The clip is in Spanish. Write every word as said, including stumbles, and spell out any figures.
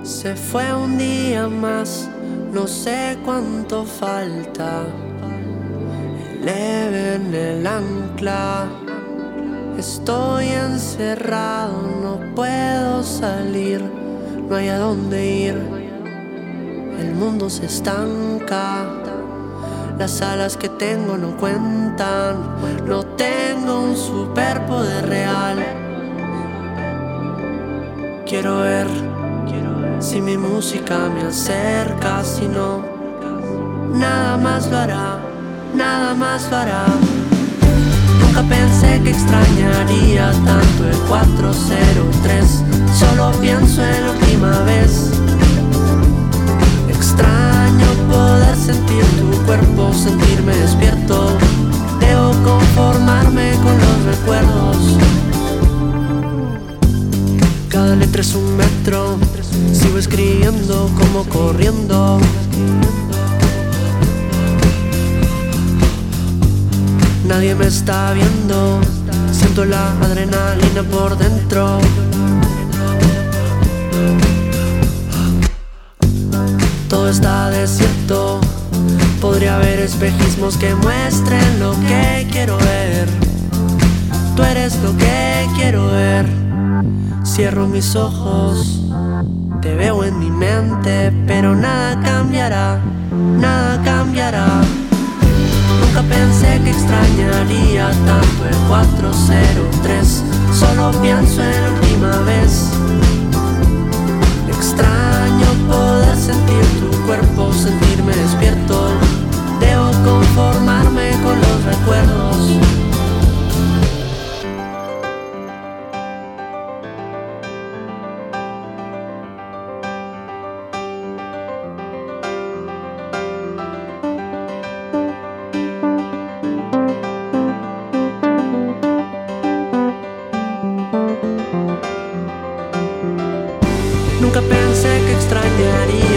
Se fue un día más, no sé cuánto falta. Leve en el ancla, estoy encerrado, no puedo salir, no hay a dónde ir. El mundo se estanca, las alas que tengo no cuentan, no tengo un superpoder real. Quiero ver si mi música me acerca, si no, nada más lo hará, nada más lo hará. Nunca pensé que extrañaría tanto el cuatro cero tres, solo pienso en la última vez. Extraño poder sentir tu cuerpo, sentirme despierto. Debo conformarme con los recuerdos. Cada letra es un metro, sigo escribiendo como corriendo. Nadie me está viendo, siento la adrenalina por dentro. Todo está desierto, podría haber espejismos que muestren lo que quiero ver. Tú eres lo que quiero ver. Cierro mis ojos, te veo en mi mente, pero nada cambiará, nada cambiará. Nunca pensé que extrañaría tanto el cuatro cero tres, solo pienso en la última vez. Extraño poder sentir tu cuerpo, sentirme despierto. Debo conformarme con los recuerdos. Nunca pensé que extrañaría